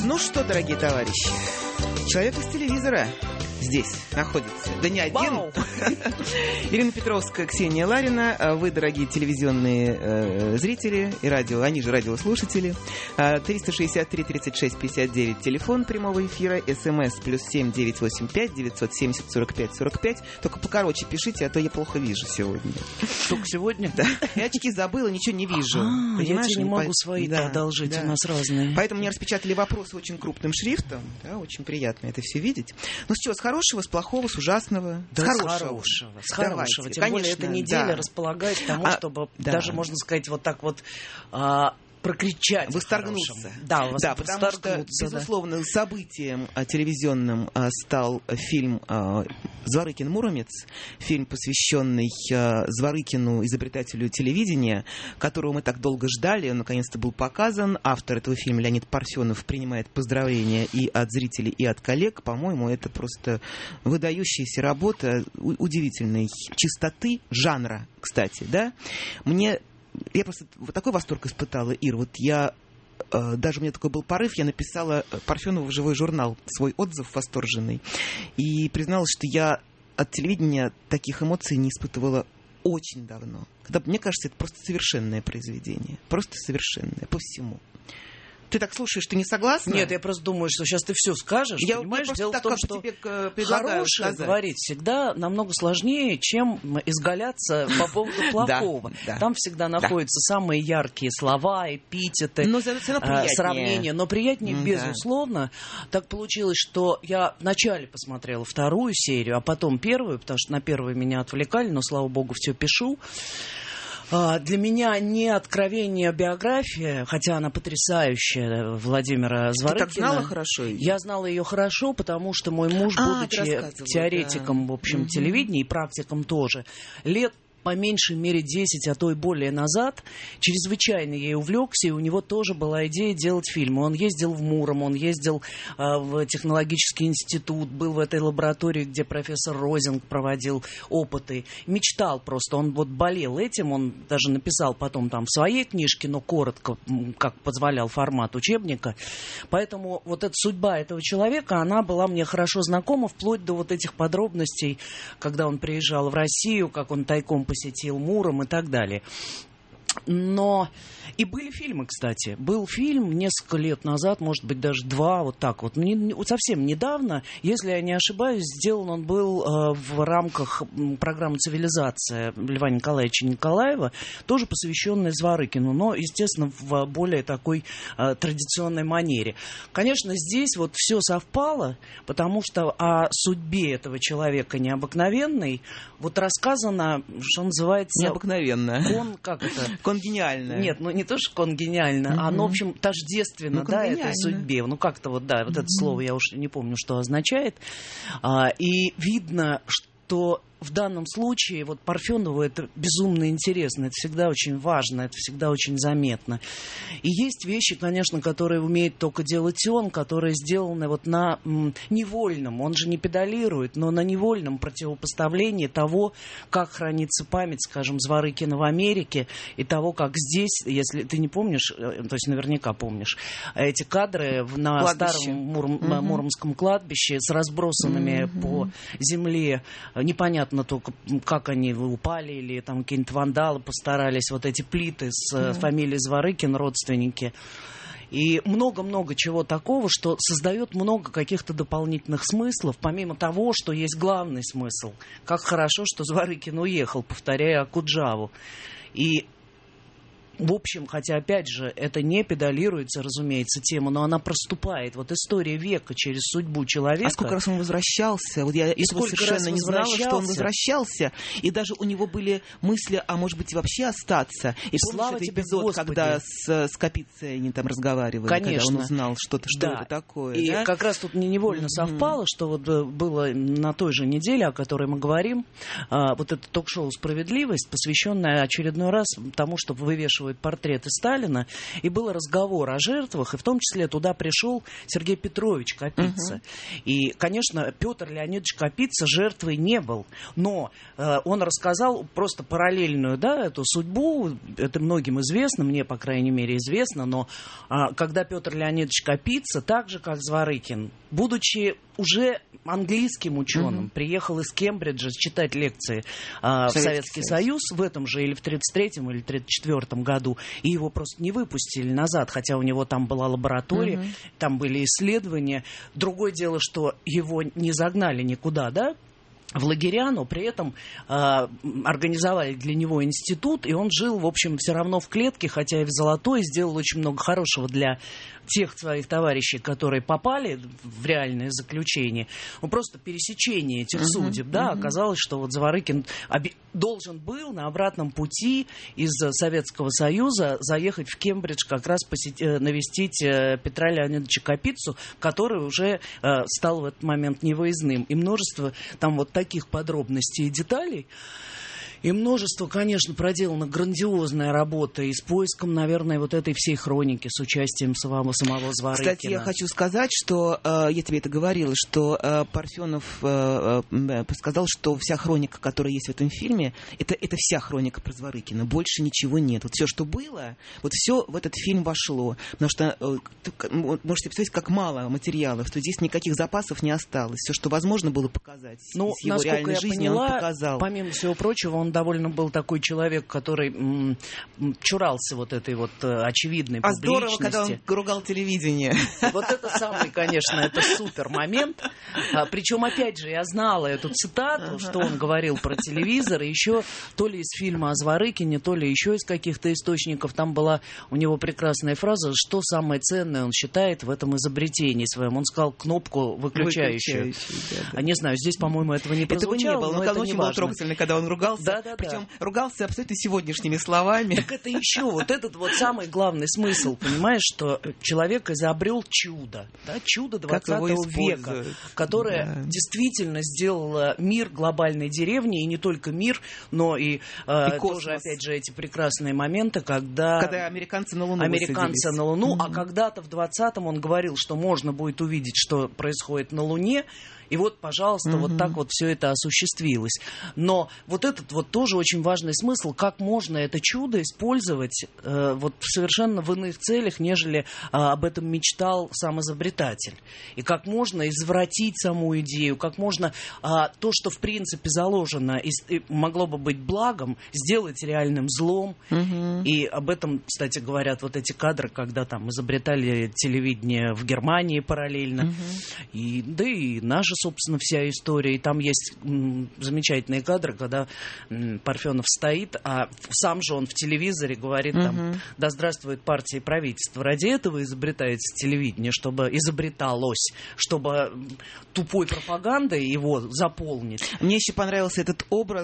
Ну что, дорогие товарищи, человек из телевизора здесь находится. Да не один. Ирина Петровская, Ксения Ларина. Вы, дорогие телевизионные зрители и радио, они же радиослушатели. 363-36-59, телефон прямого эфира. СМС +7 985 970 45 45. Только покороче пишите, а то я плохо вижу сегодня. Только сегодня? Да. Я очки забыла, ничего не вижу. Я тебе не могу свои одолжить, у нас разные. Поэтому мне распечатали вопросы очень крупным шрифтом. Да, очень приятно это все видеть. Ну, с чего? С хорошего, с плохого, с ужасного? Да, с хорошего. С хорошего. Тем более эта неделя располагает к тому, чтобы даже, можно сказать, вот так вот прокричать. Восторгнуться. Да, потому что, безусловно, событием телевизионным стал фильм «Зворыкин-Муромец», фильм, посвященный Зворыкину, изобретателю телевидения, которого мы так долго ждали. Он наконец-то был показан. Автор этого фильма Леонид Парфенов принимает поздравления и от зрителей, и от коллег. По-моему, это просто выдающаяся работа удивительной чистоты жанра, кстати, да. Я просто вот такой восторг испытала, Ир. Вот даже у меня такой был порыв, я написала Парфенову в живой журнал свой отзыв восторженный и призналась, что я от телевидения таких эмоций не испытывала очень давно. Мне кажется, это просто совершенное произведение. Просто совершенное по всему. Ты так слушаешь, ты не согласна? Нет, я просто думаю, что сейчас ты все скажешь. Понимаешь, дело в том, что хорошее говорить всегда намного сложнее, чем изгаляться по поводу плохого. Там всегда находятся самые яркие слова, эпитеты, сравнения. Но приятнее, безусловно. Так получилось, что я вначале посмотрела вторую серию, а потом первую, потому что на первую меня отвлекали, но, слава богу, все пишу. Для меня не откровение биография, хотя она потрясающая, Владимира Зворыкина. Ты так знала хорошо ее? Я знала ее хорошо, потому что мой муж, будучи теоретиком, в общем, телевидения и практиком тоже, лет по меньшей мере 10, а то и более назад, чрезвычайно ей увлекся, и у него тоже была идея делать фильмы. Он ездил в Муром, он ездил в технологический институт, был в этой лаборатории, где профессор Розинг проводил опыты. Мечтал просто, он вот болел этим, он даже написал потом там в своей книжке, но коротко, как позволял формат учебника. Поэтому вот эта судьба этого человека, она была мне хорошо знакома, вплоть до вот этих подробностей, когда он приезжал в Россию, как он тайком посетил Муром и так далее. Но и были фильмы, кстати. Был фильм несколько лет назад, может быть, даже 2, вот так вот. Совсем недавно, если я не ошибаюсь, сделан он был в рамках программы «Цивилизация» Льва Николаевича Николаева, тоже посвященная Зворыкину, но, естественно, в более такой традиционной манере. Конечно, здесь вот все совпало, потому что о судьбе этого человека необыкновенной вот рассказано, что называется... Необыкновенно. Как это? Конгениально. Нет, ну не то, что конгениально, а, ну, в общем, тождественно, да, этой судьбе. Ну, как-то вот, да, вот это слово я уж не помню, что означает. И видно, что в данном случае вот Парфенову это безумно интересно, это всегда очень важно, это всегда очень заметно. И есть вещи, конечно, которые умеет только делать он, которые сделаны вот на невольном, он же не педалирует, но на невольном противопоставлении того, как хранится память, скажем, Зворыкина в Америке, и того, как здесь, если ты не помнишь, то есть наверняка помнишь, эти кадры на старом Муромском кладбище с разбросанными по земле, непонятно только, как они упали, или там какие-нибудь вандалы постарались, вот эти плиты с фамилией Зворыкин, родственники. И много-много чего такого, что создает много каких-то дополнительных смыслов, помимо того, что есть главный смысл. Как хорошо, что Зворыкин уехал, повторяя Окуджаву. И в общем, хотя, опять же, это не педалируется, разумеется, тема, но она проступает. Вот история века через судьбу человека. А сколько раз он возвращался? Вот я совершенно не знала, что он возвращался. И даже у него были мысли, а может быть, вообще остаться. И слава помнишь тебе, эпизод, Господи. когда с Капицей они там разговаривали, конечно, когда он узнал что-то, что это такое. И да? как раз тут невольно совпало, что вот было на той же неделе, о которой мы говорим, вот это ток-шоу «Справедливость», посвященное очередной раз тому, что вывешивают показывают портреты Сталина, и был разговор о жертвах, и в том числе туда пришел Сергей Петрович Капица. И, конечно, Петр Леонидович Капица жертвой не был, но он рассказал просто параллельную, да, эту судьбу, это многим известно, мне, по крайней мере, известно, но когда Петр Леонидович Капица, так же, как Зворыкин, будучи уже английским ученым, приехал из Кембриджа читать лекции в Советский Союз в этом же или в 1933 или 1934 году, и его просто не выпустили назад, хотя у него там была лаборатория, там были исследования. Другое дело, что его не загнали никуда, да, в лагеря, но при этом организовали для него институт, и он жил, в общем, все равно в клетке, хотя и в золотой, сделал очень много хорошего для тех своих товарищей, которые попали в реальное заключение. Ну, просто пересечение этих судеб, да, оказалось, что вот Зворыкин должен был на обратном пути из Советского Союза заехать в Кембридж, как раз навестить Петра Леонидовича Капицу, который уже стал в этот момент невыездным. И множество там вот таких подробностей и деталей. И множество, конечно, проделана грандиозная работа и с поиском, наверное, вот этой всей хроники с участием самого Зворыкина. Кстати, я хочу сказать, что, я тебе это говорила, что Парфенов сказал, что вся хроника, которая есть в этом фильме, это вся хроника про Зворыкина, больше ничего нет. Вот все, что было, вот все в этот фильм вошло. Потому что, можете представить, как мало материалов, что здесь никаких запасов не осталось. Все, что возможно было показать из его реальной жизни, он показал. Помимо всего прочего, он довольно был такой человек, который чурался вот этой вот очевидной публичности. Здорово, когда он ругал телевидение. Вот это самый, конечно, это супер момент. Причем, опять же, я знала эту цитату, что он говорил про телевизор, и еще то ли из фильма о Зворыкине, то ли еще из каких-то источников. Там была у него прекрасная фраза, что самое ценное он считает в этом изобретении своем. Он сказал кнопку выключающую. Да. Не знаю, здесь, по-моему, этого не прозвучало. Этого не было, но очень было трогательно, когда он ругался. Причем ругался абсолютно сегодняшними словами. Так это еще вот этот вот самый главный смысл, понимаешь, что человек изобрел чудо, да, чудо 20 века, которое действительно сделало мир глобальной деревни, и не только мир, но и тоже, опять же, эти прекрасные моменты, когда американцы на Луну а когда-то в 20-м он говорил, что можно будет увидеть, что происходит на Луне. И вот, пожалуйста, вот так вот все это осуществилось. Но вот этот вот тоже очень важный смысл, как можно это чудо использовать вот совершенно в иных целях, нежели об этом мечтал сам изобретатель. И как можно извратить саму идею, как можно то, что в принципе заложено и могло бы быть благом, сделать реальным злом. И об этом, кстати, говорят вот эти кадры, когда там изобретали телевидение в Германии параллельно. И, да и наша, собственно, вся история. И там есть замечательные кадры, когда Парфенов стоит, а сам же он в телевизоре говорит там, да здравствует партия и правительство. Ради этого изобретается телевидение, чтобы изобреталось, чтобы тупой пропагандой его заполнить. Мне еще понравился этот образ,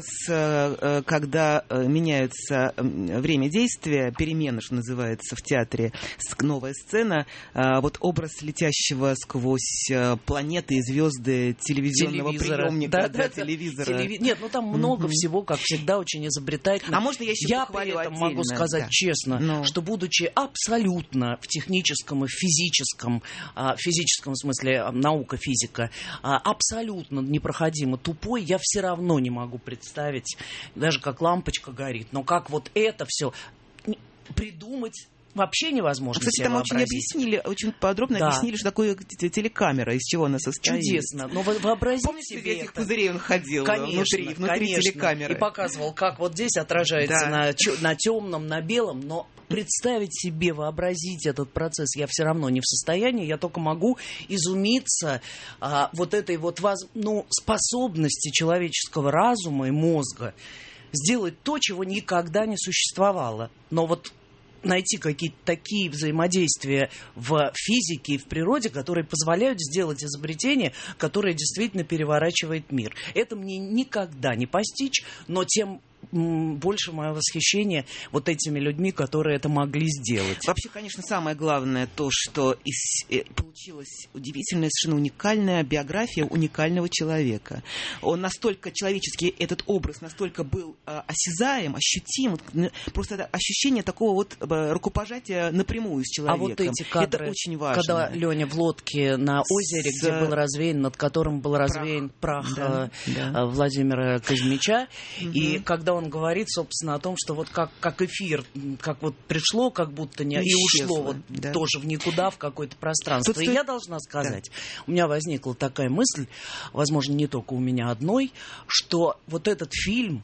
когда меняется время действия, перемена, что называется, в театре, новая сцена, вот образ летящего сквозь планеты и звезды телевизионного приемника для телевизора. Нет, ну там много всего, как всегда, очень изобретательно. А можно я еще при этом могу сказать честно, что будучи абсолютно в техническом и физическом смысле, наука, физика, абсолютно непроходимо тупой, я все равно не могу представить, даже как лампочка горит, но как вот это все придумать вообще невозможно. Кстати, там очень подробно объяснили, что такое телекамера, из чего она состоит. Чудесно. Но вообразите Помните, себе этих пузырей он ходил внутри телекамеры. И показывал, как вот здесь отражается на темном, на белом, но представить себе, вообразить этот процесс я все равно не в состоянии, я только могу изумиться вот этой вот способности человеческого разума и мозга сделать то, чего никогда не существовало. Но вот найти какие-то такие взаимодействия в физике и в природе, которые позволяют сделать изобретение, которое действительно переворачивает мир. Это мне никогда не постичь, но тем больше мое восхищение вот этими людьми, которые это могли сделать. Вообще, конечно, самое главное то, что получилась удивительная, совершенно уникальная биография уникального человека. Он настолько человеческий, этот образ настолько был осязаем, ощутим, просто это ощущение такого вот рукопожатия напрямую с человеком. А вот эти кадры, это очень важно. когда Леня в лодке на озере, где был развеян, над которым был развеян прах Владимира Казмича, и когда он говорит, собственно, о том, что вот как эфир, как вот пришло, как будто не и ушло вот тоже в никуда, в какое-то пространство. И я должна сказать, у меня возникла такая мысль, возможно, не только у меня одной, что вот этот фильм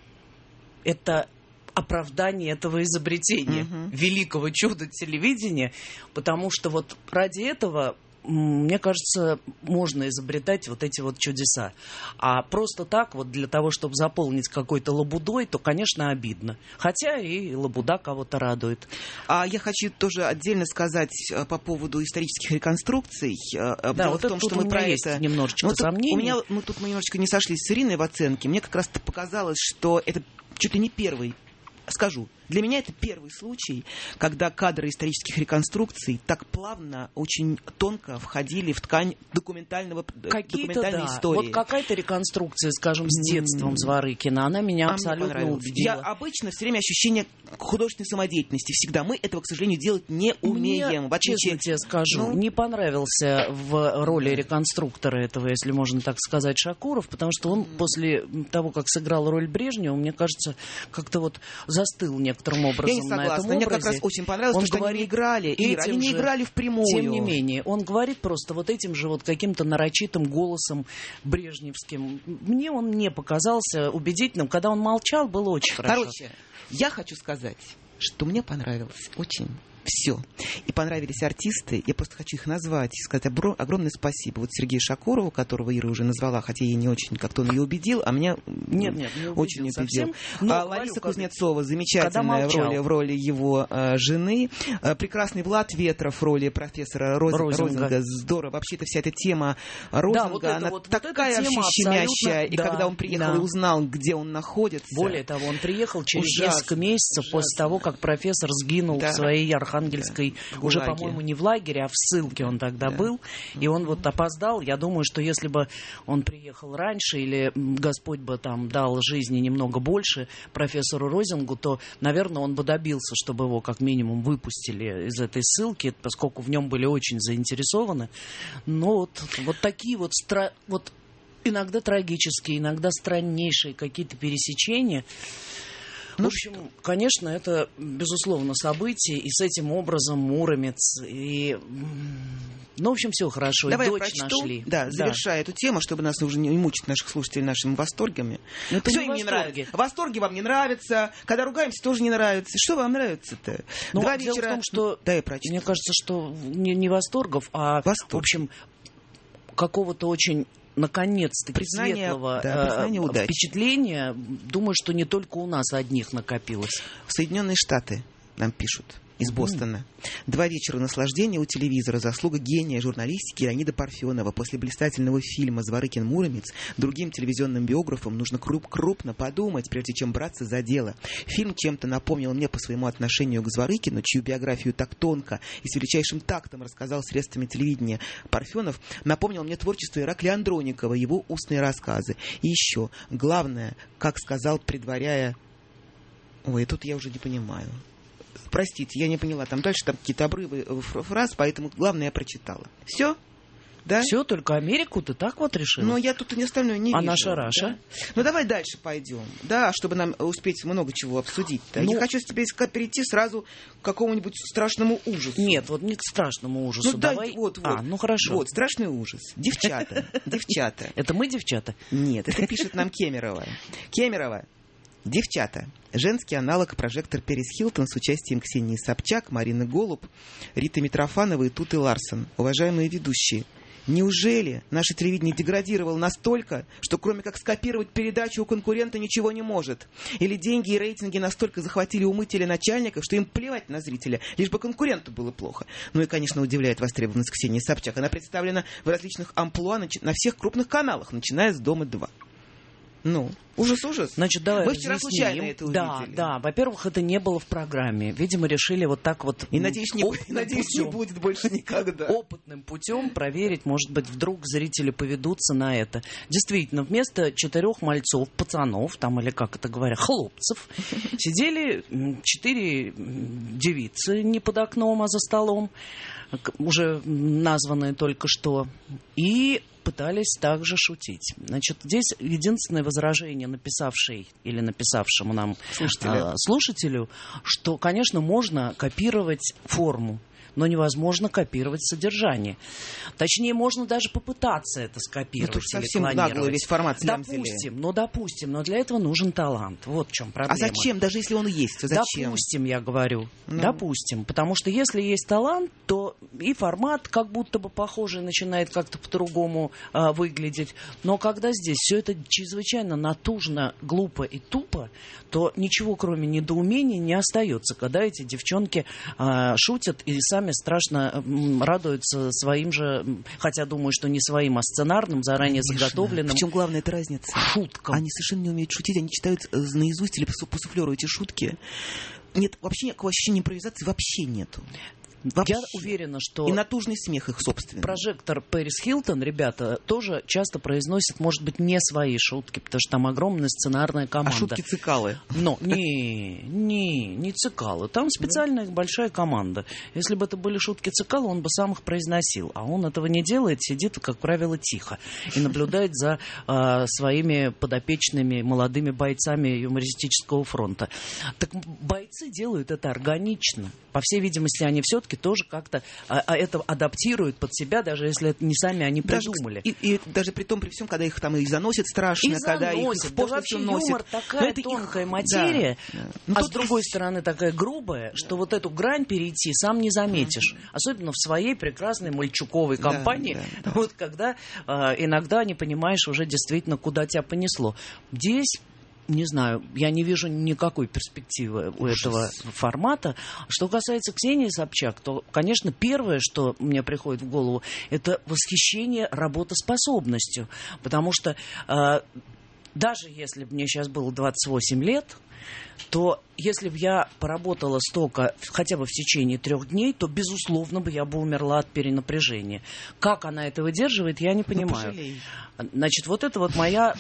— это оправдание этого изобретения, великого чуда телевидения, потому что вот ради этого, мне кажется, можно изобретать вот эти вот чудеса. А просто так вот для того, чтобы заполнить какой-то лабудой, то, конечно, обидно. Хотя и лабуда кого-то радует. А я хочу тоже отдельно сказать по поводу исторических реконструкций. Да, вот в том, что мы про это немножечко сомнений. Мы немножечко не сошлись с Ириной в оценке. Мне как раз показалось, что это чуть ли не первый. Скажу, для меня это первый случай, когда кадры исторических реконструкций так плавно, очень тонко входили в ткань документальной истории. Вот какая-то реконструкция, скажем, с детством Зворыкина, она меня абсолютно убедила. Я обычно все время ощущение художественной самодеятельности. Всегда. Мы этого, к сожалению, делать не умеем. Мне, честно тебе скажу, не понравился в роли реконструктора этого, если можно так сказать, Шакуров, потому что он после того, как сыграл роль Брежнева, мне кажется, как-то вот застыл некоторым образом. Я не согласна. На этом образе. Мне как раз очень понравилось, что они не играли. Они не играли впрямую. Тем не менее, он говорит просто вот этим же вот каким-то нарочитым голосом брежневским. Мне он не показался убедительным. Когда он молчал, было очень хорошо. Короче, я хочу сказать, что мне понравилось очень все. И понравились артисты. Я просто хочу их назвать и сказать огромное спасибо. Вот Сергею Шакурову, которого Ира уже назвала, хотя ей не очень как-то он ее убедил, а меня очень убедил. Лариса Кузнецова, замечательная в роли его жены. Прекрасный Влад Ветров в роли профессора Розинга. Здорово. Вообще-то вся эта тема Розинга, она такая вообще щемящая. И когда он приехал и узнал, где он находится. Более того, он приехал через несколько месяцев после того, как профессор сгинул в своей Архангельской, уже, по-моему, не в лагере, а в ссылке он тогда был. И он вот опоздал. Я думаю, что если бы он приехал раньше или Господь бы там дал жизни немного больше профессору Розингу, то, наверное, он бы добился, чтобы его как минимум выпустили из этой ссылки, поскольку в нем были очень заинтересованы. Но вот такие вот иногда трагические, иногда страннейшие какие-то пересечения. В общем, конечно, это, безусловно, событие, и с этим образом Муромец, и... Ну, в общем, все хорошо, давай и дочь прочту, нашли. Завершая эту тему, чтобы нас уже не мучить наших слушателей нашими восторгами. Все им не нравится. Восторги вам не нравятся, когда ругаемся, тоже не нравится. Что вам нравится-то? Два вечера... Дело в том, что, мне кажется, что не восторгов, а, в общем, какого-то очень... наконец-таки светлого впечатления. Думаю, что не только у нас одних накопилось. В Соединенные Штаты нам пишут из Бостона. 2 вечера наслаждения у телевизора. Заслуга гения журналистики Леонида Парфенова. После блистательного фильма «Зворыкин Муромец» другим телевизионным биографам нужно крупно подумать, прежде чем браться за дело. Фильм чем-то напомнил мне по своему отношению к Зворыкину, чью биографию так тонко и с величайшим тактом рассказал средствами телевидения Парфенов, напомнил мне творчество Иракли Андроникова, его устные рассказы. И еще, главное, как сказал, предваряя... Ой, тут я уже не понимаю. Простите, я не поняла. Там дальше какие-то обрывы фраз, поэтому главное я прочитала. Все? Да? Все, только Америку ты так вот решила? Ну, я тут и остальное не вижу. А наша Раша? Да? Ну, давай дальше пойдем. Да, чтобы нам успеть много чего обсудить. Я хочу с тебя перейти сразу к какому-нибудь страшному ужасу. Нет, вот не к страшному ужасу. Ну, давай. Вот. Ну, хорошо. Вот, страшный ужас. Девчата. Это мы девчата? Нет, это пишет нам Кемерово. Кемерово. Девчата. Женский аналог «Прожектор Пэрис Хилтон» с участием Ксении Собчак, Марины Голуб, Риты Митрофановой и Туты Ларсон. Уважаемые ведущие, неужели наше телевидение деградировало настолько, что кроме как скопировать передачу у конкурента ничего не может? Или деньги и рейтинги настолько захватили умы теленачальников, что им плевать на зрителя, лишь бы конкуренту было плохо? Ну и, конечно, удивляет востребованность Ксении Собчак. Она представлена в различных амплуа на всех крупных каналах, начиная с «Дома-2». Ужас. Значит, давай мы вчера случайно это увидели. Да. Во-первых, это не было в программе. Видимо, решили вот так вот... И, надеюсь, не будет больше никогда. Опытным путем проверить, может быть, вдруг зрители поведутся на это. Действительно, вместо 4 мальцов, пацанов, там, или как это говорят, хлопцев, сидели 4 девицы не под окном, а за столом, уже названные только что, и пытались также шутить. Значит, здесь единственное возражение написавшему нам слушателю, что, конечно, можно копировать форму, но невозможно копировать содержание. Точнее, можно даже попытаться это скопировать или совсем наглый весь формат слямзили. Допустим, но для этого нужен талант. Вот в чем проблема. А зачем, даже если он есть? Зачем? Допустим, я говорю. Допустим. Потому что если есть талант, то и формат как будто бы похожий начинает как-то по-другому выглядеть. Но когда здесь все это чрезвычайно натужно, глупо и тупо, то ничего, кроме недоумения, не остается, когда эти девчонки шутят и сами страшно радуются своим же, хотя думаю, что не своим, а сценарным, заранее заготовленным. В чем главная эта разница? Шуткам. Они совершенно не умеют шутить, они читают наизусть или по суфлеру эти шутки. Нет, вообще никакого ощущения импровизации вообще нету. Вообще. Я уверена, что... И натужный смех их собственный. Прожектор Пэрис Хилтон, ребята, тоже часто произносят, может быть, не свои шутки, потому что там огромная сценарная команда. А шутки цикалы? Но не цикалы. Там специальная большая команда. Если бы это были шутки цикалы, он бы сам их произносил. А он этого не делает, сидит, как правило, тихо. И наблюдает за своими подопечными молодыми бойцами юмористического фронта. Так бойцы делают это органично. По всей видимости, они все-таки тоже как-то это адаптируют под себя, даже если это не сами они придумали. И даже при том, при всем, когда их там и заносят страшно, когда их в пошлость уносят. Юмор такая тонкая материя, а с другой стороны такая грубая, что вот эту грань перейти сам не заметишь. Особенно в своей прекрасной мальчуковой компании, вот когда иногда не понимаешь уже действительно, куда тебя понесло. Здесь... Не знаю, я не вижу никакой перспективы у этого формата. Что касается Ксении Собчак, то, конечно, первое, что мне приходит в голову, это восхищение работоспособностью. Потому что даже если бы мне сейчас было 28 лет, то если бы я поработала столько хотя бы в течение 3 дней, то, безусловно, я бы умерла от перенапряжения. Как она это выдерживает, я не понимаю. Значит, вот это вот мое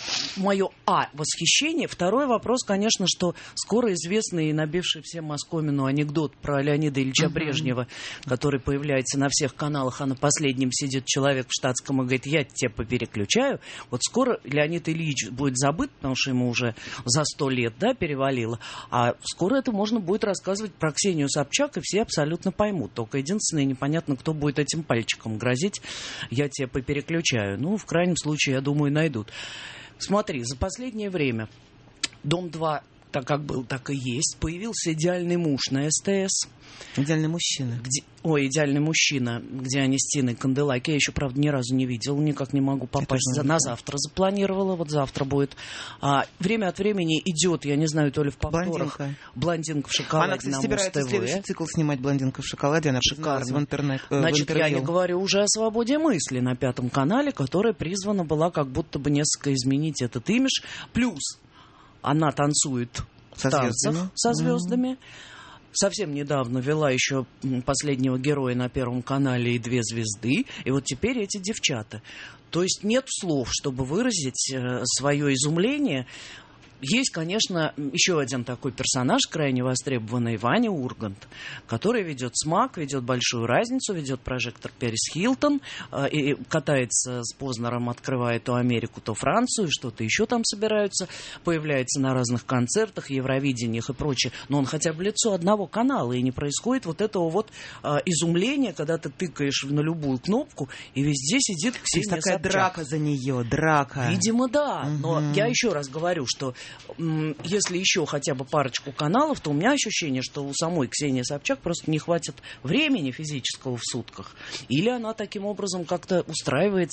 восхищение. Второй вопрос, конечно, что скоро известный и набивший всем оскомину анекдот про Леонида Ильича Брежнева, который появляется на всех каналах, а на последнем сидит человек в штатском и говорит: я тебя попереключаю. Вот скоро Леонид Ильич будет забыт, потому что ему уже за 100 лет перевалило. А скоро это можно будет рассказывать про Ксению Собчак, и все абсолютно поймут. Только единственное, непонятно, кто будет этим пальчиком грозить: я тебя попереключаю. Ну, в крайнем случае, я думаю, найдут. Смотри, за последнее время «Дом-2» так как был, так и есть. Появился «Идеальный муж» на СТС. «Идеальный мужчина». «Идеальный мужчина», где они с Тиной Канделаки. Я еще, правда, ни разу не видела, никак не могу попасть. На завтра запланировала, вот завтра будет. Время от времени идет, я не знаю, то ли в повторах. «Блондинка в шоколаде» она, кстати, собирается следующий цикл снимать «Блондинка в шоколаде». Она шикарна в интернет. Значит, я не говорю уже о «Свободе мысли» на 5 канале, которая призвана была как будто бы несколько изменить этот имидж. Плюс она танцует в танцах со звездами. Совсем недавно вела еще последнего героя на 1 канале и 2 звезды. И вот теперь эти девчата. То есть нет слов, чтобы выразить свое изумление. Есть, конечно, еще один такой персонаж, крайне востребованный, Ваня Ургант, который ведет СМАК, ведет «Большую разницу», ведет «Прожектор Пэрис Хилтон», и катается с Познером, открывает то Америку, то Францию, что-то еще там собираются, появляется на разных концертах, Евровидениях и прочее. Но он хотя бы лицо одного канала, и не происходит вот этого вот изумления, когда ты тыкаешь на любую кнопку, и везде сидит Ксения Собчак. Такая драка за нее, драка. Видимо, да. Но я еще раз говорю, что если еще хотя бы парочку каналов, то у меня ощущение, что у самой Ксении Собчак просто не хватит времени физического в сутках. Или она таким образом как-то устраивает,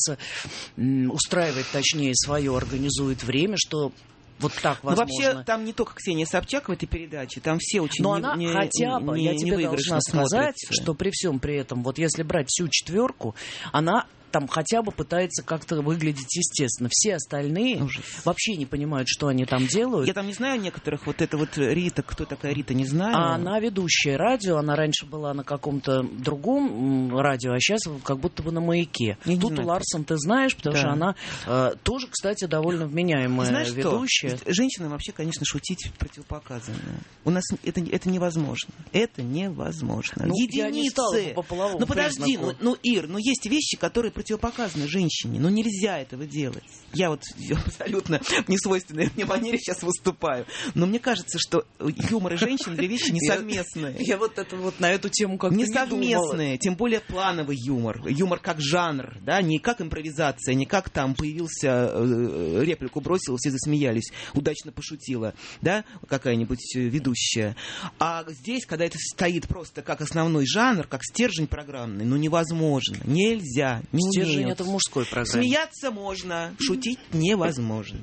точнее, свое, организует время, что вот так возможно. Но вообще там не только Ксения Собчак в этой передаче, там все очень но она хотя бы, я тебе должна сказать, что при всем при этом, вот если брать всю 4, она там хотя бы пытается как-то выглядеть естественно. Все остальные вообще не понимают, что они там делают. Я там не знаю некоторых, вот это вот Рита, кто такая Рита, не знаю. А она ведущая радио, она раньше была на каком-то другом радио, а сейчас как будто бы на «Маяке». Тут Ларсон ты знаешь, потому что она тоже, кстати, довольно вменяемая ведущая. Что? Женщинам вообще, конечно, шутить противопоказано. У нас это невозможно. Это невозможно. Единицы. Я не стала бы по половому подожди, Ир, есть вещи, которые противопоказаны женщине. Нельзя этого делать. Я вот абсолютно в несвойственной мне манере сейчас выступаю. Но мне кажется, что юмор и женщина две вещи несовместные. Я вот на эту тему как-то не думала. Несовместные, тем более плановый юмор. Юмор как жанр, да, не как импровизация, не как там появился, реплику бросил, все засмеялись, удачно пошутила, да, какая-нибудь ведущая. А здесь, когда это стоит просто как основной жанр, как стержень программный, невозможно. Нельзя. Стержень — это в мужской программе. Смеяться можно, шутить невозможно.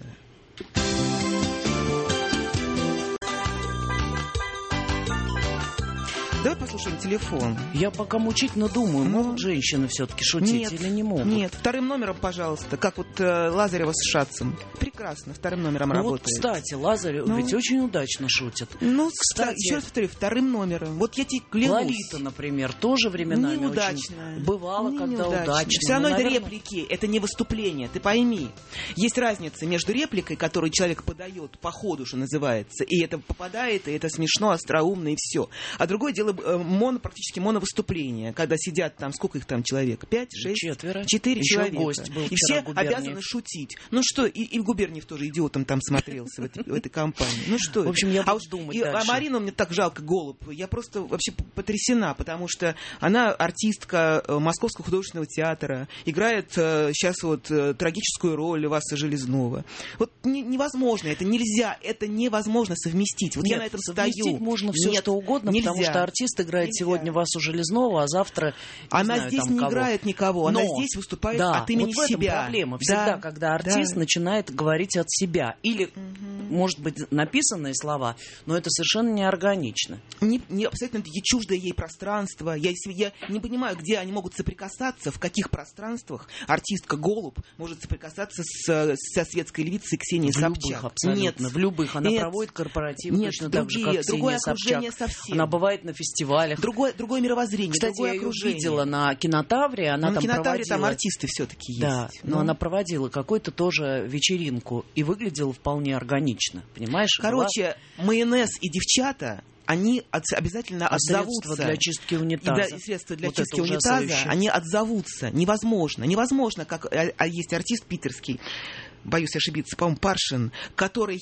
Давай послушаем телефон. Я пока мучительно думаю, могут женщины все-таки шутить или не могут? Нет, вторым номером, пожалуйста, как вот Лазарева с Шацем. Прекрасно, вторым номером работает. Кстати, Лазарев ведь очень удачно шутит. Кстати, еще раз повторю, вторым номером. Вот я тебе клянусь. Лолита, например, тоже временами неудачно. Очень бывало, когда удачно. Все равно это реплики, это не выступление, ты пойми. Есть разница между репликой, которую человек подает по ходу, что называется, и это попадает, и это смешно, остроумно, и все. А другое дело практически моновыступление, когда сидят там, сколько их там человек? 5, 6? 4 человека. Гость был и все обязаны шутить. И в Губерниев тоже идиотом там смотрелся в этой компании. В общем, я буду думать дальше. А Марину мне так жалко, Голуб. Я просто вообще потрясена, потому что она артистка Московского художественного театра, играет сейчас трагическую роль Васы Железнова. Невозможно, это нельзя, это невозможно совместить. Нет, я на этом совместить можно все что угодно, нельзя. Потому что артист играет сегодня Васу Железнову, а завтра она здесь не играет никого, она здесь выступает от имени себя. Вот в этом проблема. Всегда, когда артист начинает говорить от себя. Или, может быть, написанные слова, но это совершенно неорганично. Абсолютно чуждое ей пространство. Я не понимаю, где они могут соприкасаться, в каких пространствах артистка Голуб может соприкасаться со светской львицей Ксенией Собчак. Абсолютно. Нет, в любых. Она проводит корпоративы точно так же, как Ксения Собчак. Она бывает на фестивалях. Другое мировоззрение, кстати, другое окружение. Я ее видела на Кинотавре. Она там Кинотавре проводила... там артисты все-таки есть. Да, но она проводила какую-то тоже вечеринку и выглядела вполне органично. Понимаешь? Майонез и девчата, они обязательно отзовутся. Средства для чистки унитаза. Средства для чистки унитаза, они отзовутся. Невозможно. А есть артист питерский, боюсь ошибиться, по-моему, Паршин, который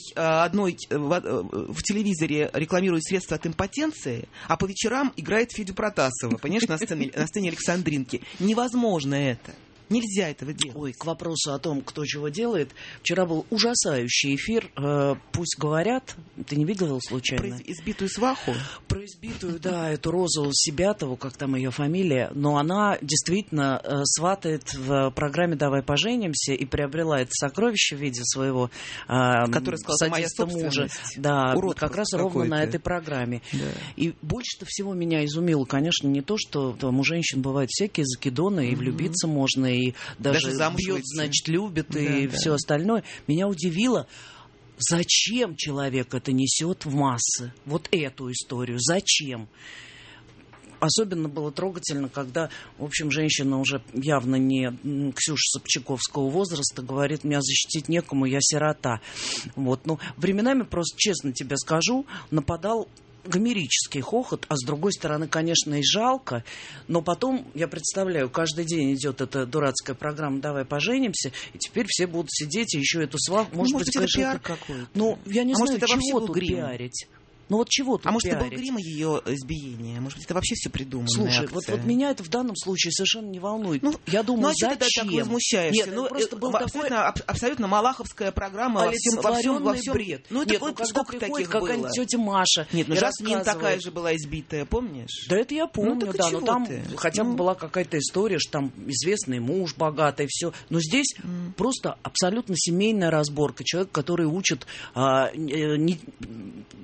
в телевизоре рекламирует средства от импотенции, а по вечерам играет Федю Протасова, понимаешь, на сцене Александринки. Невозможно это. Нельзя этого делать. К вопросу о том, кто чего делает. Вчера был ужасающий эфир «Пусть говорят». Ты не видел его случайно? Про избитую сваху? Про избитую, да, эту Розу Себятову, как там ее фамилия. Но она действительно сватает в программе «Давай поженимся» и приобрела это сокровище в виде своего садиста мужа. Да, урод как раз ровно на этой программе. Да. И больше-то всего меня изумило, конечно, не то, что там у женщин бывают всякие закидоны, и влюбиться можно, и даже бьет, значит, любит, и все остальное. Меня удивило, зачем человек это несет в массы? Вот эту историю. Зачем? Особенно было трогательно, когда, в общем, женщина уже явно не Ксюша Собчаковского возраста говорит: меня защитить некому, я сирота. Временами, просто честно тебе скажу, нападал гомерический хохот, а с другой стороны, конечно, и жалко, но потом, я представляю, каждый день идет эта дурацкая программа «Давай поженимся», и теперь все будут сидеть и еще эту сваху. Может быть, это пиар какой-то. Я не знаю, чего тут пиарить. Чего тут может, пиарить? это был грим ее избиения? Может быть, это вообще все придумано? Слушай, вот меня это в данном случае совершенно не волнует. Я думаю, зачем? Ты так возмущаешься? Нет, просто был абсолютно малаховская программа во всем бред. Сколько таких было? Какая-нибудь тетя Маша. Нет, Жасмин такая же была избитая, помнишь? Да это я помню, но там хотя бы была какая-то история, что там известный муж богатый, все. Но здесь просто абсолютно семейная разборка. Человек, который учит, более того,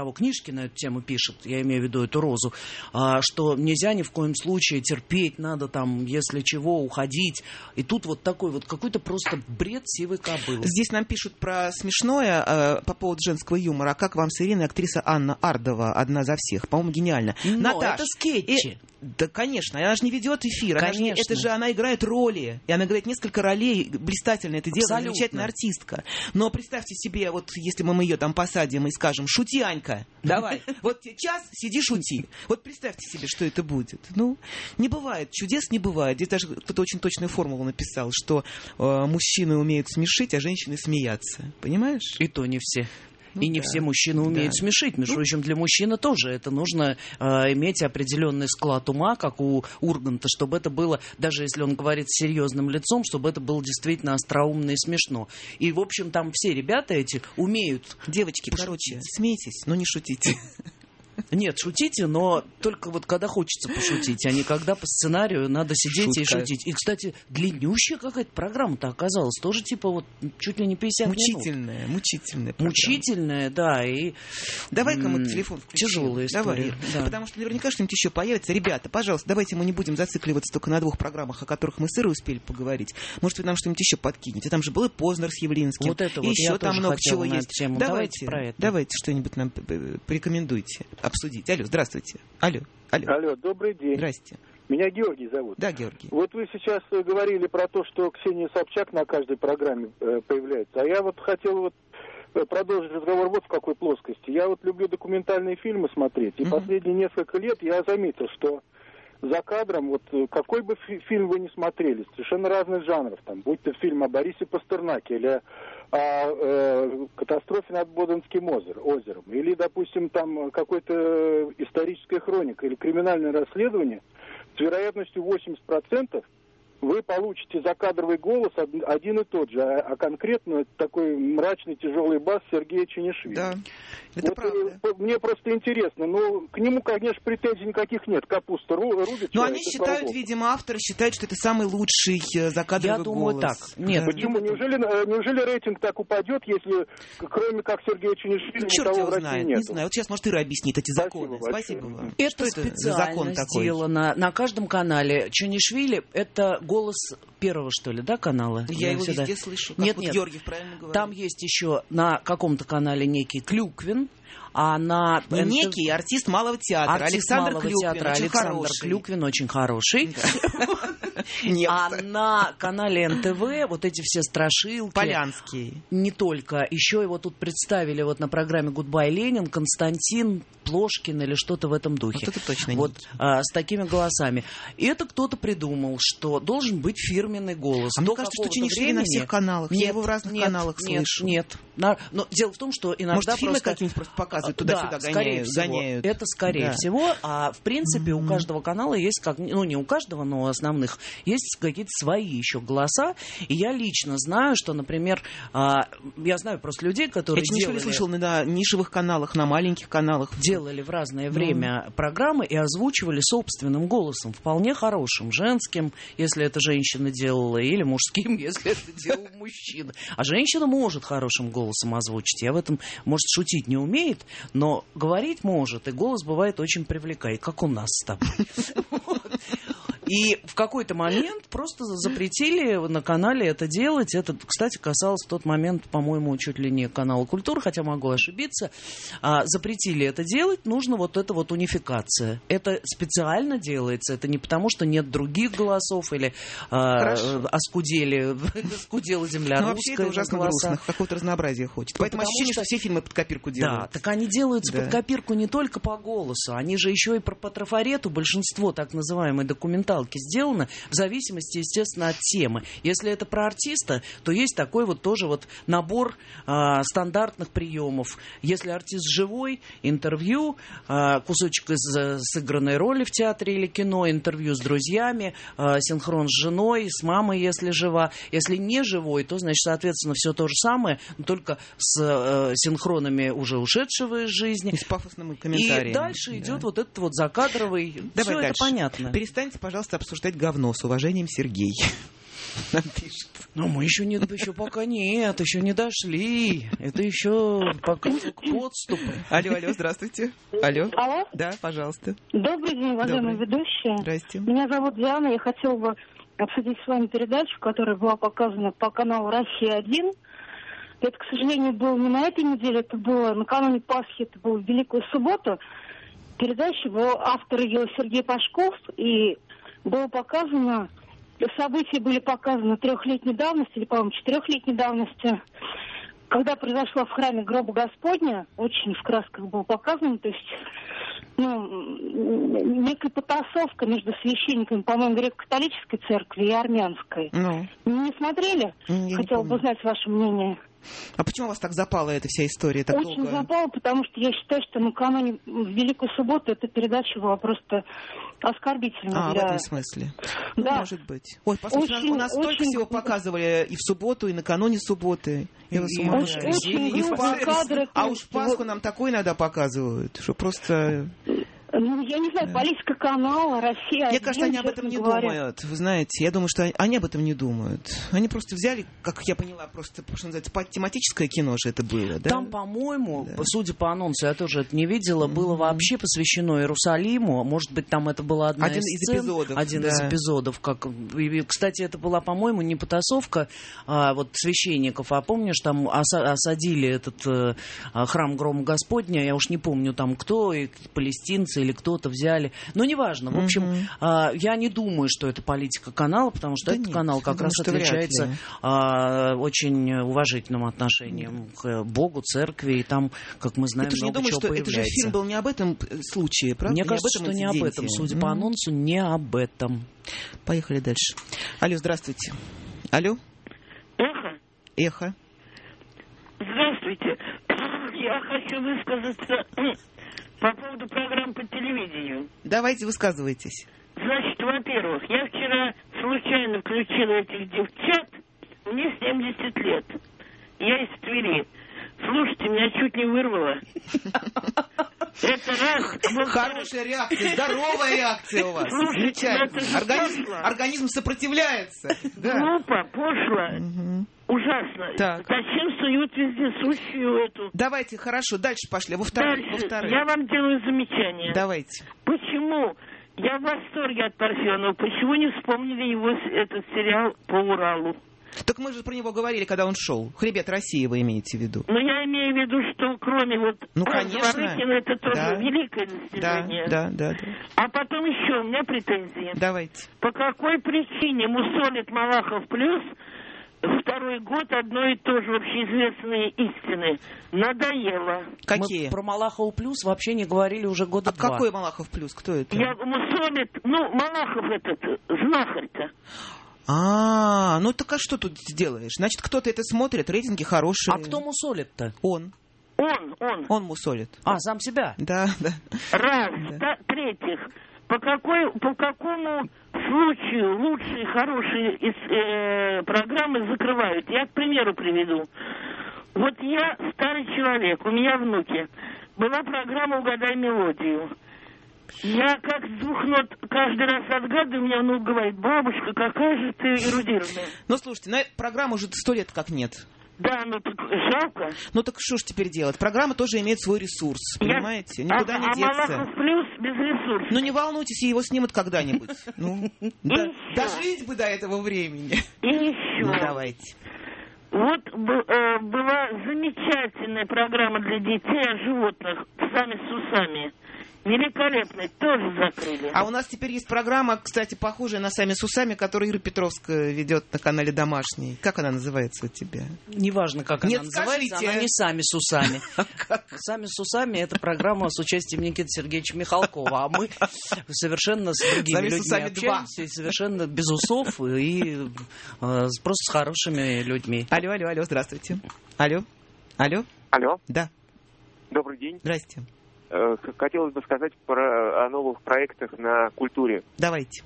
того, книжки на эту тему пишет, я имею в виду эту Розу, что нельзя ни в коем случае терпеть, надо там, если чего, уходить. И тут вот такой вот какой-то просто бред сивой кобылы. Здесь нам пишут про смешное по поводу женского юмора. А как вам с Ириной актриса Анна Ардова, «Одна за всех»? По-моему, гениально. Но Наташ, это скетчи. Да, конечно. Она же не ведет эфир. Конечно. Она играет роли. И она играет несколько ролей. Блистательно это делает. Абсолютно. Замечательная артистка. Но представьте себе, вот если мы ее там посадим и скажем: шути, Анька, давай. Вот тебе час, сиди, шути. Вот представьте себе, что это будет. Ну, не бывает. Чудес не бывает. Здесь даже кто-то очень точную формулу написал, что мужчины умеют смешить, а женщины смеяться. Понимаешь? И то не все. И не все мужчины умеют смешить. Между прочим, для мужчины тоже это нужно иметь определенный склад ума, как у Урганта, чтобы это было, даже если он говорит с серьезным лицом, чтобы это было действительно остроумно и смешно. И, в общем, там все ребята эти умеют. Девочки, короче, смейтесь, но не шутите. Нет, шутите, но только вот когда хочется пошутить, а не когда по сценарию надо сидеть и шутить. И, кстати, длиннющая какая-то программа-то оказалась. Тоже типа вот чуть ли не 50 минут. Мучительная программа. Мучительная, да. И давай-ка мы телефон включим. Тяжелая история. Да. Потому что наверняка что-нибудь еще появится. Ребята, пожалуйста, давайте мы не будем зацикливаться только на 2 программах, о которых мы с Ирой успели поговорить. Может, вы нам что-нибудь еще подкинете. Там же был и Познер с Явлинским. Вот это и вот еще я там много чего есть. Тему. Давайте про это. Давайте что-нибудь нам порекомендуйте обсудить. Алло, здравствуйте. Алло, добрый день. Здрасте. Меня Георгий зовут. Да, Георгий. Вот вы сейчас говорили про то, что Ксения Собчак на каждой программе появляется. А я вот хотел продолжить разговор вот в какой плоскости. Я вот люблю документальные фильмы смотреть. И последние несколько лет я заметил, что за кадром, вот какой бы фильм вы ни смотрели, совершенно разных жанров, там, будь то фильм о Борисе Пастернаке или о катастрофе над Боденским озером, или, допустим, там какой-то историческая хроника или криминальное расследование, с вероятностью 80% вы получите закадровый голос один и тот же, а конкретно такой мрачный, тяжелый бас Сергея Чанишвили. Да, это вот правда. Мне просто интересно, к нему, конечно, претензий никаких нет. Капуста рубит. Но они считают, видимо, авторы считают, что это самый лучший закадровый голос. Я думаю, так. Нет. Почему? Неужели рейтинг так упадет, если кроме как Сергея Чанишвили никого в России нет? Не знаю. Вот сейчас, может, Ира объяснит эти законы. Спасибо вам. Это специально сделано на каждом канале. Чанишвили — это голос первого, что ли, да, канала? Я его везде слышу. Нет, Георгиев правильно говорит. Там есть еще на каком-то канале некий Клюквин, а на... Некий артист малого театра. Александр Клюквин очень хороший. А на канале НТВ вот эти все страшилки. Полянский. Не только. Еще его тут представили вот на программе «Гудбай, Ленин» Константин Плошкин или что-то в этом духе. Вот это точно вот с такими голосами. И это кто-то придумал, что должен быть фирменный голос. А мне кажется, что Чанишвили на всех каналах. Я его в разных каналах слышу. Нет. Но дело в том, что иногда может, фильмы какие-нибудь просто показывают, туда-сюда гоняют. Это скорее всего. А в принципе у каждого канала есть, не у каждого, но у основных, есть какие-то свои еще голоса. И я лично знаю, что, например, я знаю просто людей, которые Чанишвили слышал на нишевых каналах, на маленьких каналах. Делали в разное время программы и озвучивали собственным голосом, вполне хорошим, женским, если это женщина делала, или мужским, если это делал мужчина. А женщина может хорошим голосом озвучить. Я в этом, может, шутить не умеет, но говорить может, и голос бывает очень привлекает, как у нас с тобой. И в какой-то момент просто запретили на канале это делать. Это, кстати, касалось в тот момент, по-моему, чуть ли не канала «Культура», хотя могу ошибиться. Запретили это делать, нужно вот эта вот унификация. Это специально делается. Это не потому, что нет других голосов или оскудела земля русская. Вообще это ужасно грустно, какого-то разнообразия хочет. Поэтому ощущение, что все фильмы под копирку делают. Да, так они делаются под копирку не только по голосу, они же еще и по трафарету, большинство так называемой документалки сделано в зависимости, естественно, от темы. Если это про артиста, то есть такой вот тоже вот набор стандартных приемов. Если артист живой, интервью, кусочек из сыгранной роли в театре или кино, интервью с друзьями, синхрон с женой, с мамой, если жива. Если не живой, то, значит, соответственно, все то же самое, но только с синхронами уже ушедшего из жизни. И с пафосным комментарием. И дальше идет вот этот вот закадровый. Давай все дальше. Это понятно. Перестаньте, пожалуйста, обсуждать говно. С уважением, Сергей. нам пишет. Но мы еще пока нет, еще не дошли. Это еще пока подступы. Алло, здравствуйте. Алло. Алло. Да, пожалуйста. Добрый день, уважаемые ведущие. Здрасте. Меня зовут Диана. Я хотела бы обсудить с вами передачу, которая была показана по каналу «Россия-1». Это, к сожалению, было не на этой неделе, это было накануне Пасхи, это было в Великую субботу. Передача, автор ее Сергей Пашков, и было показано, события были показаны 3-летней давности, или, по-моему, 4-летней давности, когда произошла в храме гроба Господня, очень в красках было показано, то есть, некая потасовка между священниками, по-моему, греко-католической церкви и армянской. Не смотрели? Хотела бы узнать ваше мнение. А почему вас так запала эта вся история? Так очень долго? Запала, потому что я считаю, что накануне в Великую субботу эта передача была просто оскорбительна. В этом смысле? Да. Может быть. Ой, послушайте, у нас столько всего показывали и в субботу, и накануне субботы. Я вас умоляю. А уж в Пасху нам такое иногда показывают, что просто... я не знаю, политика канала, Россия. Мне кажется, они об этом не думают. Вы знаете, я думаю, что они об этом не думают. Они просто взяли, как я поняла, просто, что называется, тематическое кино же это было, да? Там, по-моему, судя по анонсу, я тоже это не видела, было вообще посвящено Иерусалиму. Может быть, там это была одна из сцен. Один из эпизодов. Кстати, это была, по-моему, не потасовка священников, а помнишь, там осадили этот храм Грома Господня, я уж не помню там кто, и палестинцы или кто-то взяли. Но неважно. В общем, я не думаю, что это политика канала, потому что этот канал как раз отличается очень уважительным отношением к Богу, церкви, и там, как мы знаем, много чего появляется. Это же фильм был не об этом случае, правда? Мне кажется, что не об этом. Судя по анонсу, не об этом. Поехали дальше. Алло, здравствуйте. Алло? Эхо. Здравствуйте. Я хочу высказаться по поводу программ по телевидению. Давайте, высказывайтесь. Значит, во-первых, я вчера случайно включила этих девчат. Мне 70 лет. Я из Твери. Слушайте, меня чуть не вырвало. Это раз. Хорошая реакция, здоровая реакция у вас. Замечательно. Организм сопротивляется. Глупо, пошло. Ужасно. Зачем суют везде сущую эту... Давайте, хорошо, дальше пошли. Во-вторых. Я вам делаю замечание. Давайте. Почему? Я в восторге от Парфенова. Почему не вспомнили его этот сериал по Уралу? Так мы же про него говорили, когда он шел. «Хребет России» вы имеете в виду? Ну, я имею в виду, что кроме конечно. Зворыкина, это тоже великое достижение. Да. А потом еще у меня претензии. Давайте. По какой причине мусолит Малахов плюс второй год одно и то же общеизвестные истины? Надоело. Какие? Мы про Малахов плюс вообще не говорили уже года два. А какой Малахов плюс? Кто это? Мусолит, Малахов этот, знахарь-то. Ну так а что тут сделаешь? Значит, кто-то это смотрит, рейтинги хорошие. А кто мусолит-то? Он. Он мусолит. Сам себя? Да. Раз. Да. Третьих. По какому случаю лучшие, хорошие программы закрывают? Я, к примеру, приведу. Вот я старый человек, у меня внуки. Была программа «Угадай мелодию». Я как с двух нот каждый раз отгадываю, у меня внук говорит: бабушка, какая же ты эрудированная. Ну, слушайте, на программу уже 100 лет как нет. Да, так жалко. Ну так что ж теперь делать? Программа тоже имеет свой ресурс, понимаете? Никуда не деться. Малахов плюс без ресурсов. Ну не волнуйтесь, его снимут когда-нибудь. Дожить бы до этого времени. И еще. Ну давайте. Вот была замечательная программа для детей о животных «Сами с усами». Великолепный, тоже закрыли. А у нас теперь есть программа, кстати, похожая на «Сами с усами», которую Ира Петровская ведет на канале «Домашний». Как она называется у тебя? Неважно, как она называется, она не «Сами с усами». «Сами с усами» — это программа с участием Никиты Сергеевича Михалкова, а мы совершенно с другими людьми общаемся, совершенно без усов и просто с хорошими людьми. Алло, здравствуйте. Алло. Да. Добрый день. Здрасте. Хотелось бы сказать о новых проектах на культуре. Давайте.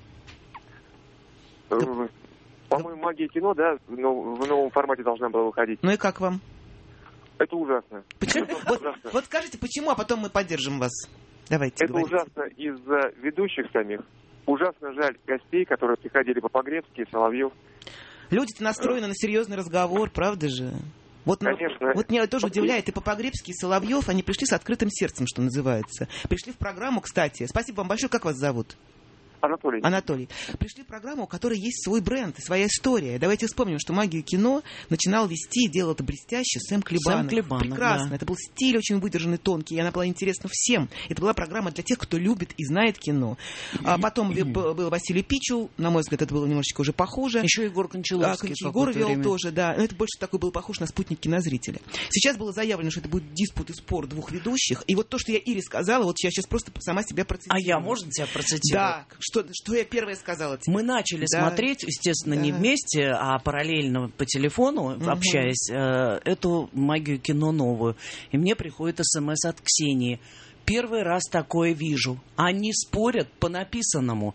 По-моему, «Магия кино», да, в новом формате должна была выходить. Ну и как вам? Это ужасно. Почему? Вот скажите, почему, а потом мы поддержим вас. Давайте. Это ужасно из-за ведущих самих. ужасно жаль гостей, которые приходили Попогребский, Соловьев. Люди-то настроены на серьезный разговор, правда же? Вот, конечно. Вот меня тоже удивляет, и Попогребский, и Соловьев, они пришли с открытым сердцем, что называется. Пришли в программу, кстати. Спасибо вам большое. Как вас зовут? Анатолий. Пришли в программу, у которой есть свой бренд и своя история. Давайте вспомним, что «Магию кино» начинал вести и делал это блестяще Сэм Клебанов. Прекрасно. Да. Это был стиль очень выдержанный, тонкий, и она была интересна всем. Это была программа для тех, кто любит и знает кино. А потом был Василий Пичул, на мой взгляд, это было немножечко уже похоже. Еще Егор Кончаловский. Егор вел тоже, да. Но это больше такой был похож на спутник кинозрителя. Сейчас было заявлено, что это будет диспут и спор двух ведущих. И вот то, что я Ире сказала, вот я сейчас просто сама себя процитирую. А я, можно тебя процитировать? Да. Что я первая сказала тебе? Мы начали смотреть, естественно, не вместе, а параллельно по телефону, общаясь, эту «Магию кино» новую. И мне приходит СМС от Ксении. Первый раз такое вижу. Они спорят по написанному.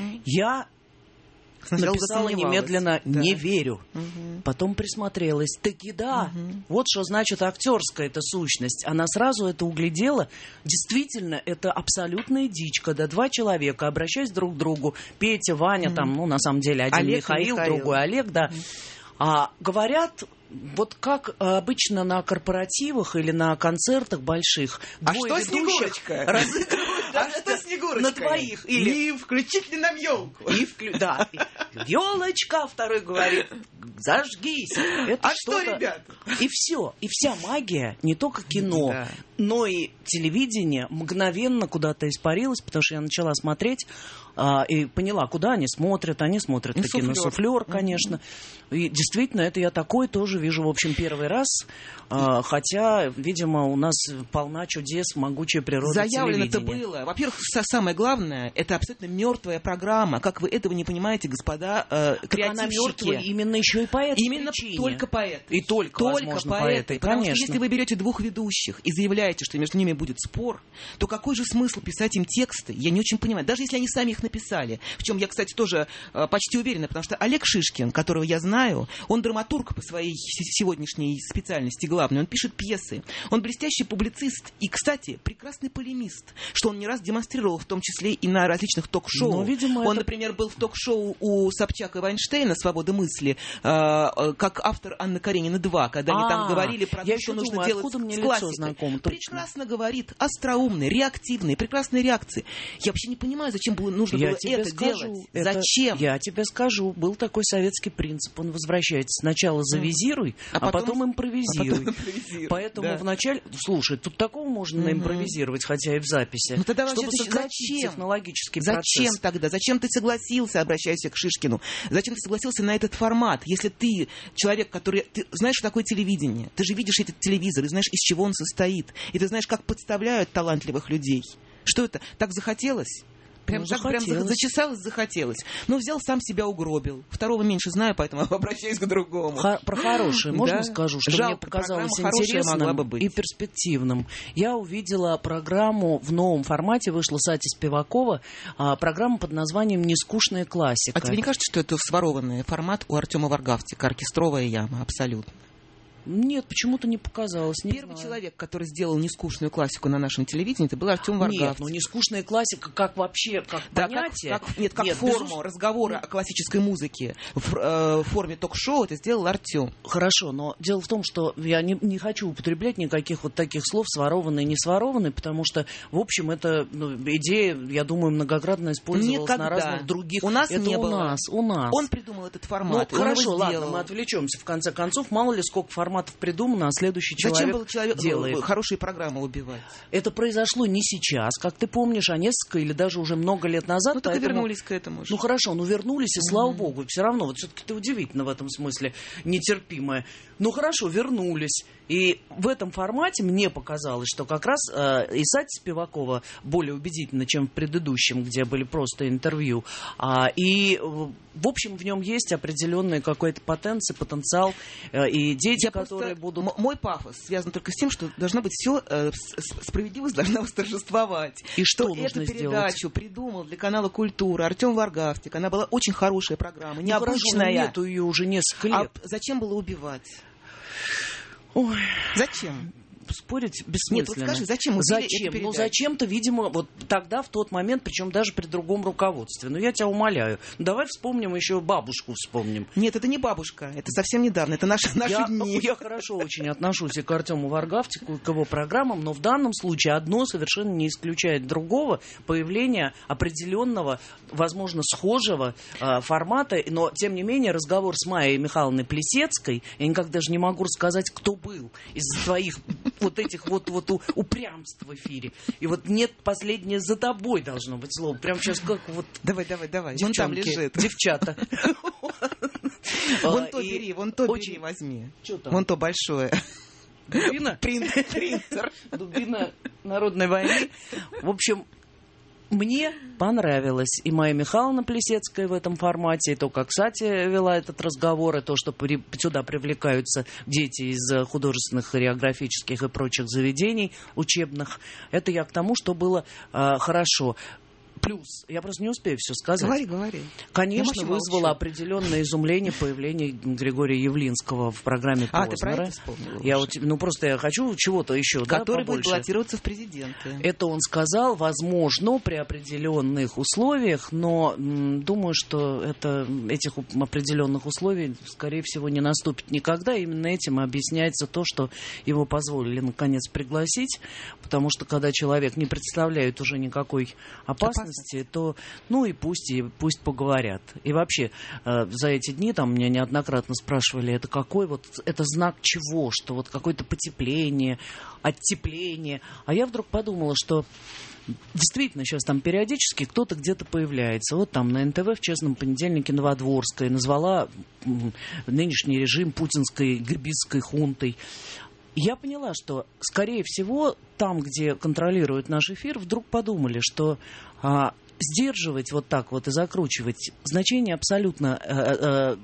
Я написала немедленно «не верю». Потом присмотрелась. Таки да. Вот что значит актерская эта сущность. Она сразу это углядела. Действительно, это абсолютная дичь, когда два человека, обращаясь друг к другу, Петя, Ваня, там, ну, на самом деле, один Олег Михаил, другой Олег, да, говорят... Вот как обычно на корпоративах или на концертах больших двое ведущих разыгрывают. А что Снегурочка? На двоих. Или включить ли нам елку? Да. Елочка, второй говорит, зажгись. Это что, ребята? И все. И вся магия, не только кино, но и телевидение мгновенно куда-то испарилось, потому что я начала смотреть и поняла, куда они смотрят. Они смотрят таки на «Суфлер», конечно. И действительно, это я такое тоже вижу, в общем, первый раз. Хотя, видимо, у нас полна чудес, могучая природа телевидения. Заявлено-то было. Во-первых, самое главное, это абсолютно мертвая программа. Как вы этого не понимаете, господа креативщики? Она мертвая именно еще и по этой причине. Только по этой. И только возможно, по этой, потому конечно. что если вы берете двух ведущих и заявляете, что между ними будет спор, то какой же смысл писать им тексты? Я не очень понимаю. Даже если они сами их написали. В чем я, кстати, тоже почти уверена, потому что Олег Шишкин, которого я знаю, он драматург по своей сегодняшней специальности главной. Он пишет пьесы. Он блестящий публицист и, кстати, прекрасный полемист, что он не раз демонстрировал, в том числе и на различных ток-шоу. Но, видимо, он, например, был в ток-шоу у Собчак и Вайнштейна «Свобода мысли», как автор «Анна Каренина 2», когда они там говорили про то, что нужно делать с классикой. Прекрасно говорит, остроумный, реактивный, прекрасные реакции. Я вообще не понимаю, зачем нужно было это делать. Зачем? Я тебе скажу. Был такой советский принцип. Он возвращается. Сначала завизируй, а потом импровизируй. Поэтому вначале... Слушай, тут такого можно наимпровизировать, хотя и в записи. Ну тогда чтобы сократить технологический процесс. Зачем тогда? Зачем ты согласился, обращаясь к Шишкину? Зачем ты согласился на этот формат? Если ты человек, который... Ты знаешь, что такое телевидение. Ты же видишь этот телевизор и знаешь, из чего он состоит. И ты знаешь, как подставляют талантливых людей. Что это? Так захотелось? Прям зачесалось, захотелось. Но взял, сам себя угробил. Второго меньше знаю, поэтому обращаюсь к другому. Про хорошее можно скажу, что мне показалось интересным и перспективным. Я увидела программу в новом формате, вышла Сати Спивакова, программа под названием «Нескучная классика». А тебе не кажется, что это сворованный формат у Артема Варгавтика, оркестровая яма, абсолютно? Нет, почему-то не показалось. Первый человек, который сделал нескучную классику на нашем телевидении, это был Артем Варгавтик. Нет, ну нескучная классика как вообще, как понятие. Как форму разговора о классической музыке в форме ток-шоу это сделал Артем. Хорошо, но дело в том, что я не хочу употреблять никаких вот таких слов, сворованные и не сворованные, потому что, в общем, это идея, я думаю, многократно использовалась на разных других. У нас это не было. У нас. Он придумал этот формат. Ну, хорошо, ладно, мы отвлечемся. В конце концов, мало ли сколько форматов придумано, а следующий человек делает. Хорошие программы убивать? Это произошло не сейчас, как ты помнишь, а несколько или даже уже много лет назад. Ну, так и вернулись к этому. Ну, хорошо, вернулись, и слава богу. Все равно, вот все-таки ты удивительно в этом смысле, нетерпимая. Ну, хорошо, вернулись. И в этом формате мне показалось, что как раз и Сати Спивакова более убедительно, чем в предыдущем, где были просто интервью. И, в общем, в нем есть определенный какой-то потенциал и дети, которые будут... Мой пафос связан только с тем, что должна быть все, справедливость должна восторжествовать. И что эту передачу придумал для канала «Культура» Артем Варгавтик. Она была очень хорошая программа, необычная. Хорошо, нету ее уже несколько лет. А зачем было убивать? Ой. Зачем? спорить бессмысленно. Нет, вот скажи, зачем? Ну, зачем-то, видимо, вот тогда, в тот момент, причем даже при другом руководстве. Ну, я тебя умоляю. Давай вспомним еще бабушку вспомним. Нет, это не бабушка. Это совсем недавно. Это наши дни. Я хорошо очень отношусь и к Артему Варгавтику, и к его программам, но в данном случае одно совершенно не исключает другого. Появление определенного, возможно, схожего формата, но, тем не менее, разговор с Майей Михайловной Плесецкой, я никак даже не могу рассказать, кто был из твоих вот этих вот упрямств в эфире. И вот нет, последнее за тобой должно быть слово. Прям сейчас как вот... Давай. Девчонки, вон там лежит. Девчата. Вон то бери, возьми. Вон то большое. Дубина? Принтер. Дубина народной войны. В общем, мне понравилось и Майя Михайловна Плесецкая в этом формате, и то, как Сатя вела этот разговор, и то, что сюда привлекаются дети из художественных, хореографических и прочих заведений учебных. Это я к тому, что было хорошо. Плюс, я просто не успею все сказать. Говори. Конечно, вызвало определенное изумление появление Григория Явлинского в программе Познера. Ты про это вспомнила? Просто я хочу чего-то еще, который будет баллотироваться в президенты. Это он сказал, возможно, при определенных условиях, но думаю, что этих определенных условий, скорее всего, не наступит никогда. Именно этим объясняется то, что его позволили, наконец, пригласить, потому что, когда человек не представляет уже никакой опасности, то, и пусть поговорят. И вообще, за эти дни там меня неоднократно спрашивали, это какой это знак чего, что вот какое-то потепление, оттепление. А я вдруг подумала, что действительно сейчас там периодически кто-то где-то появляется. Вот там на НТВ в «Честном понедельнике» Новодворская назвала нынешний режим путинской гибистской хунтой. Я поняла, что, скорее всего, там, где контролируют наш эфир, вдруг подумали, что сдерживать вот так вот и закручивать значение абсолютно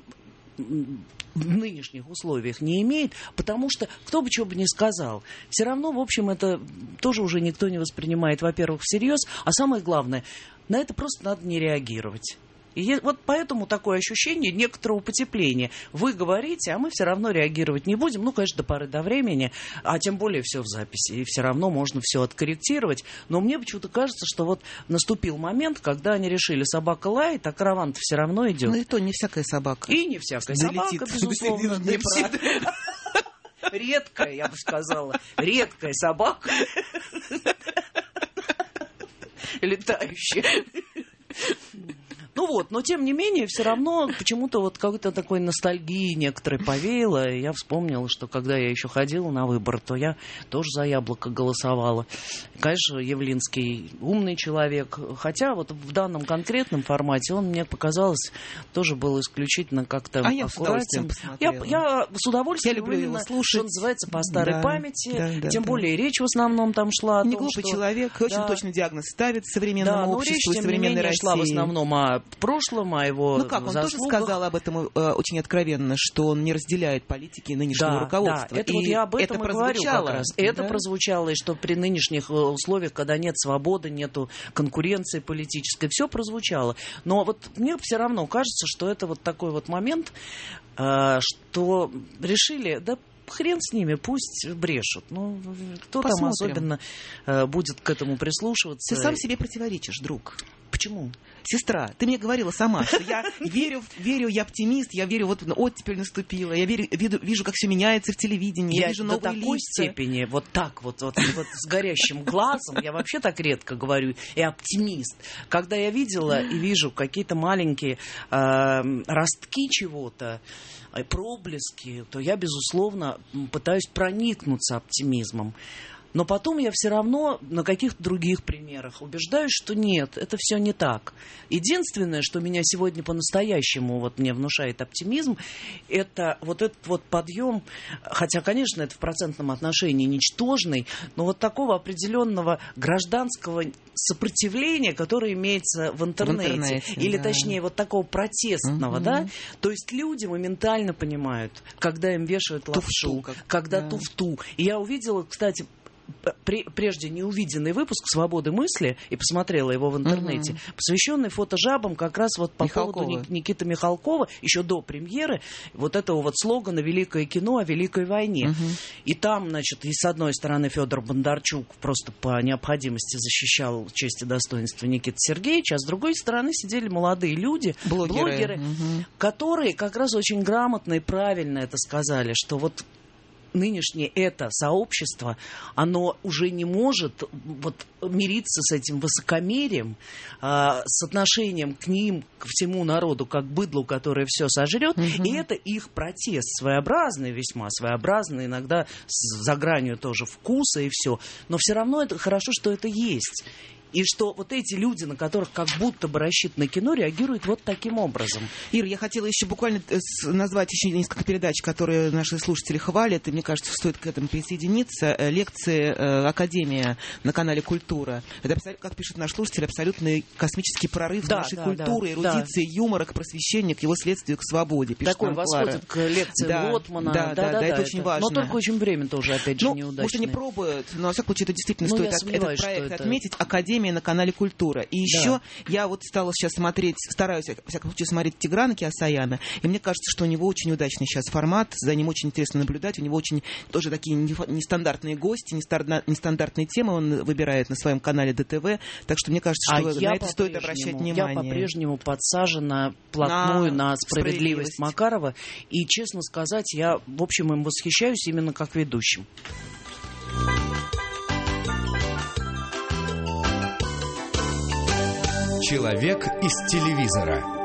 в нынешних условиях не имеет, потому что кто бы чего бы ни сказал, все равно, в общем, это тоже уже никто не воспринимает, во-первых, всерьез, а самое главное, на это просто надо не реагировать. И вот поэтому такое ощущение некоторого потепления. Вы говорите, а мы все равно реагировать не будем. Ну, конечно, до поры до времени, а тем более все в записи. И все равно можно все откорректировать. Но мне почему-то кажется, что вот наступил момент, когда они решили, собака лает, а караван-то все равно идет. Ну и то не всякая собака. И не всякая собака, безусловно. Редкая, я бы сказала. Редкая собака. Летающая. Но тем не менее, все равно почему-то вот какой-то такой ностальгии некоторой повеяло. Я вспомнила, что когда я еще ходила на выборы, то я тоже за Яблоко голосовала. Конечно, Явлинский умный человек, хотя вот в данном конкретном формате он, мне показалось, тоже был исключительно как-то аккуратен. Я с удовольствием люблю его слушать. Что называется, по старой памяти. Тем более речь в основном там шла о том, глупый человек, очень точный диагноз ставит современному обществу и современной России. Шла в основном о прошлом, о его заслугах. Он тоже сказал об этом очень откровенно, что он не разделяет политики нынешнего руководства. Да, это вот я об этом и говорю как раз. Это прозвучало, и что при нынешних условиях, когда нет свободы, нету конкуренции политической, все прозвучало. Но вот мне все равно кажется, что это вот такой вот момент, что решили, хрен с ними, пусть брешут. Кто Посмотрим. Там особенно будет к этому прислушиваться? Ты сам себе противоречишь, друг. Почему? Сестра, ты мне говорила сама, что я верю, я оптимист, я верю, вот оттепель наступила, я вижу, как все меняется в телевидении, я вижу новые лица. До такой степени, вот так вот с горящим глазом, я вообще так редко говорю, и оптимист. Когда я видела и вижу какие-то маленькие ростки чего-то, проблески, то я, безусловно, пытаюсь проникнуться оптимизмом. Но потом я все равно на каких-то других примерах убеждаюсь, что нет, это все не так. Единственное, что меня сегодня по-настоящему мне внушает оптимизм, это вот этот вот подъем, хотя, конечно, это в процентном отношении ничтожный, но вот такого определенного гражданского сопротивления, которое имеется в интернете. Или, точнее, вот такого протестного, да? То есть люди моментально понимают, когда им вешают лапшу, когда туфту. И я увидела, кстати, прежде неувиденный выпуск «Свободы мысли» и посмотрела его в интернете, посвященный фотожабам как раз вот по поводу Никиты Михалкова, еще до премьеры, вот этого вот слогана «Великое кино о Великой войне». И там, значит, и с одной стороны Федор Бондарчук просто по необходимости защищал честь и достоинство Никиты Сергеевича, а с другой стороны сидели молодые люди, блогеры, которые как раз очень грамотно и правильно это сказали, что вот нынешнее это сообщество, оно уже не может вот мириться с этим высокомерием, с отношением к ним, к всему народу, как быдлу, которое все сожрет. И это их протест, своеобразный, весьма своеобразный, иногда за гранью тоже вкуса и все. Но все равно это хорошо, что это есть. И что вот эти люди, на которых как будто бы рассчитано кино, реагируют вот таким образом. Ира, я хотела еще буквально назвать еще несколько передач, которые наши слушатели хвалят, и мне кажется, стоит к этому присоединиться. Лекции «Академия» на канале «Культура». Это, как пишет наш слушатель, абсолютный космический прорыв нашей культуры, эрудиции, юмора к просвещению, к его следствию, к свободе. Такой восход к лекции Лотмана. Да, это очень важно. Но только очень время тоже, опять же, неудачное. Может, они пробуют, но, во всяком случае, это действительно стоит этот проект отметить. «Академия» на канале «Культура». И еще я вот стала сейчас стараюсь, во всяком случае, смотреть Тиграна Кеосаяна, и мне кажется, что у него очень удачный сейчас формат, за ним очень интересно наблюдать, у него очень тоже такие нестандартные гости, нестандартные темы он выбирает на своем канале ДТВ, так что мне кажется, что на это стоит обращать внимание. Я по-прежнему подсажена плотную на справедливость Макарова, и, честно сказать, я, в общем, им восхищаюсь именно как ведущим. Человек из телевизора.